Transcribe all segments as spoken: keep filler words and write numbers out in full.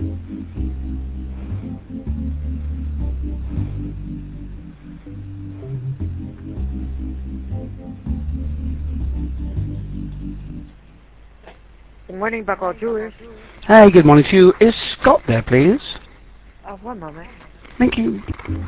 Good morning, Buckle Jewelers. Hi, good morning to you. Is Scott there, please? Oh, one moment. Thank you.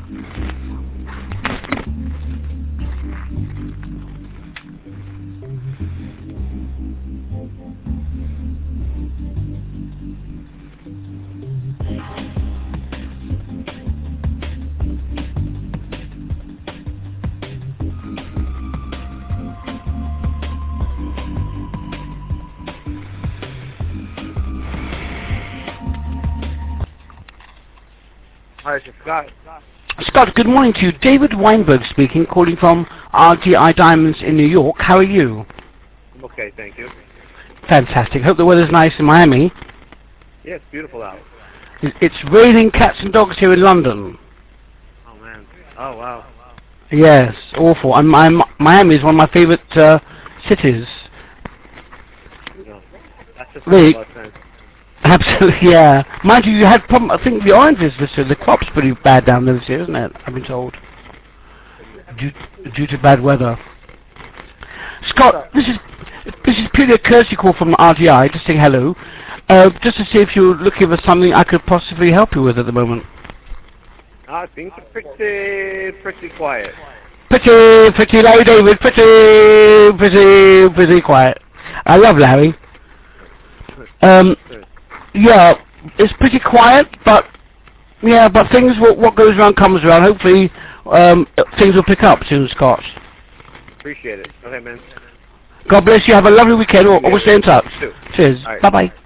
Hi, this is Scott. Scott, good morning to you. David Weinberg speaking, calling from R T I Diamonds in New York. How are you? I'm okay, thank you. Fantastic. Hope the weather's nice in Miami. Yeah, it's beautiful out. It- It's raining cats and dogs here in London. Oh, man. Oh, wow. Yes, awful. And my, Miami is one of my favorite uh, cities. You know, that's just Really? about sense. Absolutely, yeah. Mind you, you had problem. I think the oranges this year. The crop's pretty bad down there this year, isn't it? I've been told, due, due to bad weather. Scott, this is this is purely a courtesy call from R T I, just saying hello, uh, just to see if you're looking for something I could possibly help you with at the moment. Uh, things are pretty, pretty quiet. Pretty, pretty Larry David, pretty, pretty, pretty quiet. I love Larry. Um. Yeah, it's pretty quiet, but yeah, but things what, what goes around comes around. Hopefully, um, things will pick up soon, Scott. Appreciate it. Okay, man. God bless you. Have a lovely weekend. Or, or we'll stay in touch. Cheers. Right. Bye bye.